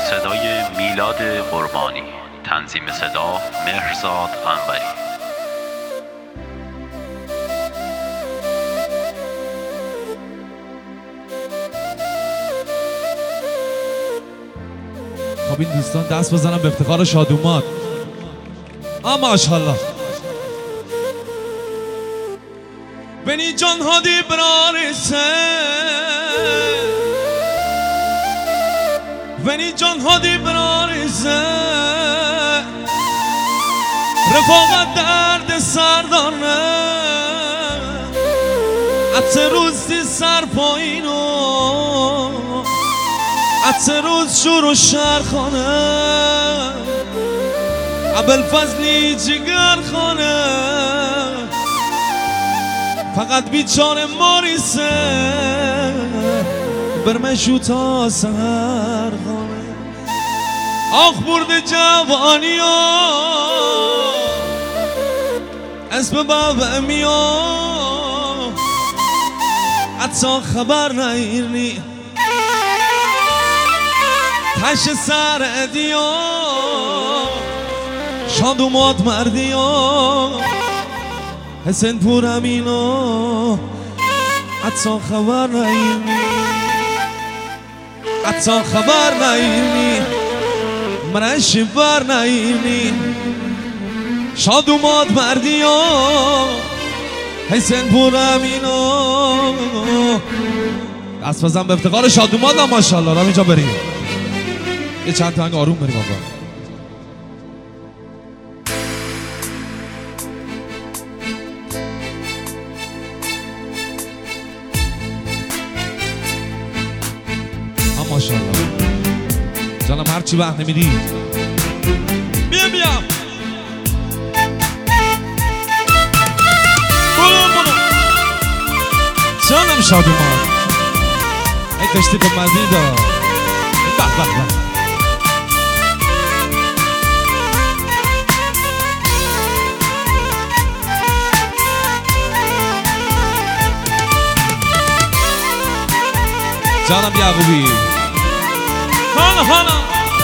صدای میلاد قربانی، تنظیم صدا مهرزاد انوری. خب این دوستان دست بزنم به افتخار شادومات. ماشاءالله. بنی جان هادی برارسه، بنی جان هادی برارسه، رفاقت درد سردانه، عطر روزی سر پایینو، عطر روز شور و شرخانه، ابوالفضلی جگر خانه، فقط بیچاره ماریسه، برمشو تا سهر خانه. آخ برد جوانی ها اسم بابا میا، حتی خبر نیرنی تش سر ادیا، شادومات مردیا، حسین پور امینو، حتی خبر نیرنی، حتی خبر نیرنی، منش بر نیرنی، شادومات مردیا، حسین پور امینو. دست بزن به افتخار شادومات. ماشاءالله. را اینجا بریم یه چند تا آروم بریم آقا. ماشاءالله جانم هرچی وقت نمیدید بیام برو جانم شادومان. ای کشتی به مزیدا به جانم یعقوبی. حالا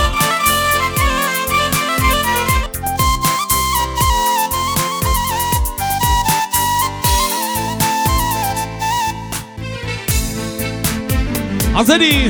حاضری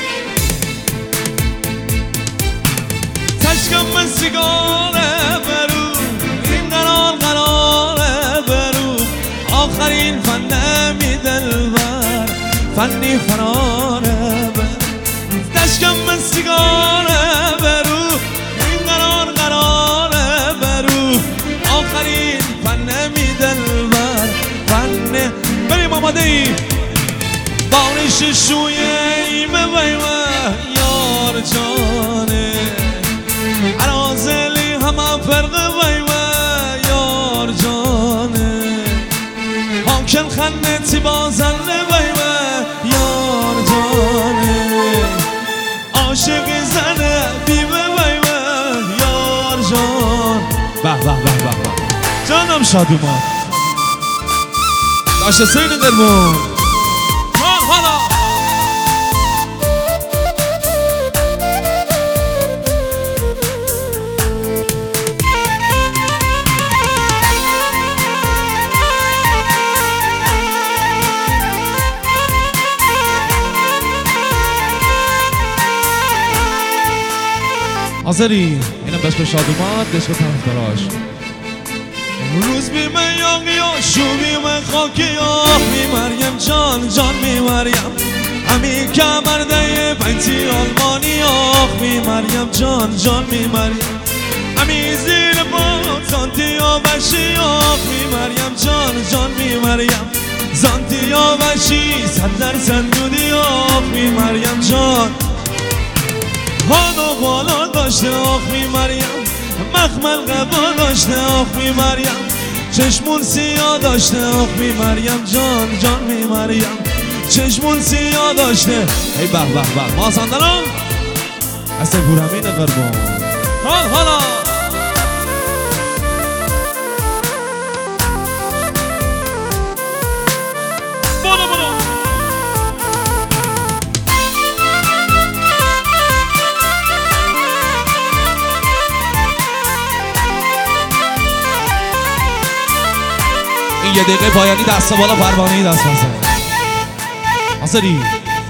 تشکم سیگاره برو، این قراره برو، آخرین فنمی دلبر فنی فراره برو، تشکم سیگاره برو، این قراره برو، آخرین فنمی دلبر فن. بریم آماده ای بارش شویه به ویوه یار جانه، عرازلی همه فرق ویوه یار جانه، حاکن خنتی بازن ویوه یار جانه، عاشق زنه بیوه ویوه یار جان. به جانم شادومان داشته سین قربون. حالا حاضری اینم دشت شادومات، دشت طرفداراش. روز بیمه یاقی شو بیمه خاکی می مریم جان می مریم، همی کمرده بنتی آلمانی می مریم جان می مریم، همی زیر با زانتیا بشی می مریم جان می مریم، زانتیا بشی 100% دودی می مریم جان. حالا بالا داشته می مریم، مخمل قبا داشته می مریم، چشمون سیاه داشته می مریم جان می مریم، چشمون سیاه داشته. ای به ما سندرم اصلا پورمین قربان. حالا برو یه دقیقه پایانی دست بالا پروانه‌ای دست بزن. حاضری؟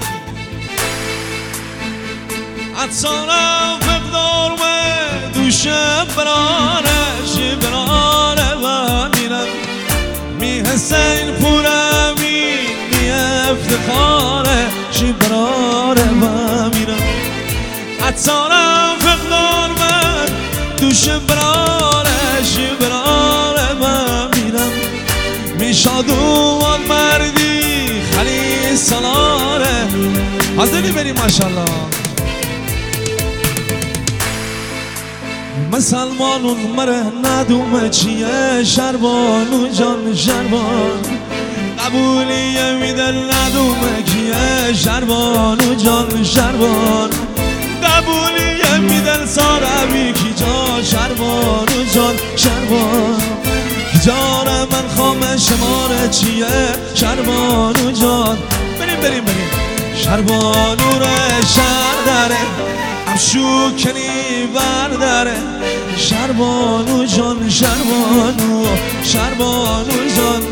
عطارم فقدار من دوشم برانش برانه و میرم می حسین پورمی می افتخاره شی برانه و میرم عطارم فقدار من دوشم برانش برانه و میرم می شادوان مردی خلی سالاره. حاضری بریم ماشاءالله. مسلمانون مره ندومه چیه شربانو جان شربان قبولیه میدل ندومه کیه شربانو جان شربان قبولیه میدل ساربی کی جا شربانو جان شربان جان من خامه شماره چیه شربانو جان. بریم شربانو ره شر داره افشو کنی برداره شربانو جان شربانو جان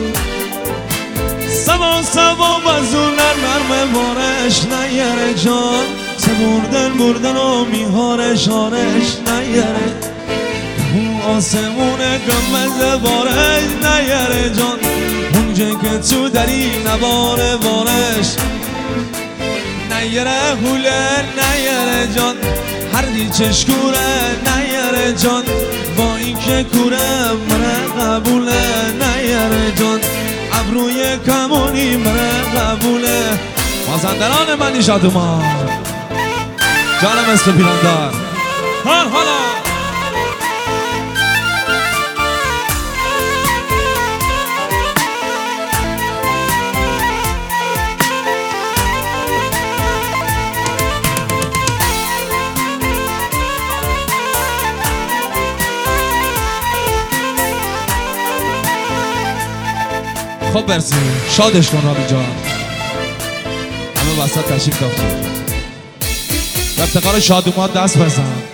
سبا بزون نرم بارش نیاره جان بردن و میهارش نیاره اون آسمون گمزه بارش نیاره جان اونجا که تو داری نباره بارش نیاره حوله نیاره جان هر دی چشکوره نیاره جان با این که کوره مره قبوله نیاره جان ابروی کمونی مره قبوله. مازندران منی شادومان جانم مثل پیراندار حالا خب برسی شادش کن رامی جان همه وسط تشریف داشتیم به افتخار شادومان دست بزن.